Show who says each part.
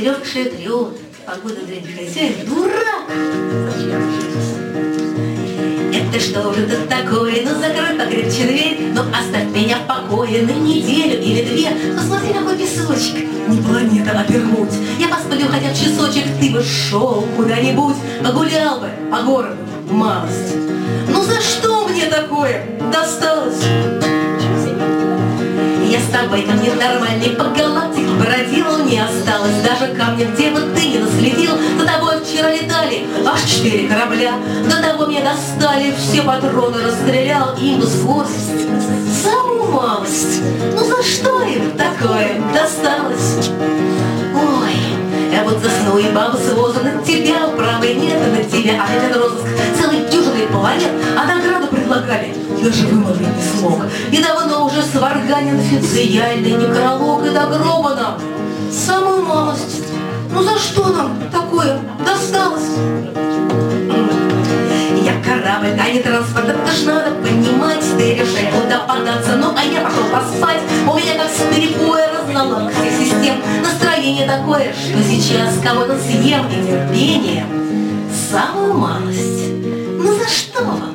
Speaker 1: легкий трет, погода день хозяин дурак. Это что же это такое? Ну закрой покрепче дверь, ну оставь меня в покое на неделю или две. Посмотри, какой песочек, не планета, а пермуть. Я посплю хотя бы часочек, ты бы шел куда-нибудь, погулял бы по городу, малость. Ну за что мне такое досталось? Я с тобой ко мне нормальный по галактике бродил, не осталось даже камня, где бы ты не наследил. За тобой вчера летали аж 4 корабля, до того меня достали, все патроны расстрелял, им бы скорость, самую малость. Ну за что им такое досталось? Ой, я вот засну и бабу свозу, на тебя управы нет, на тебя опять розыск целый дюжины планет, а награду предлагали, даже вымолвить не смог. И давно уже сварганен официальный некролог, и до гроба нам самую малость. Ну за что нам такое досталось? Я корабль, а не транспорт, это ж надо понимать. Ты решай, куда податься, ну а я пошел поспать. У меня как с перепоя разнолак всех систем. Настроение такое, что сейчас кого-то съем, и терпение самую малость. Ну за что вам?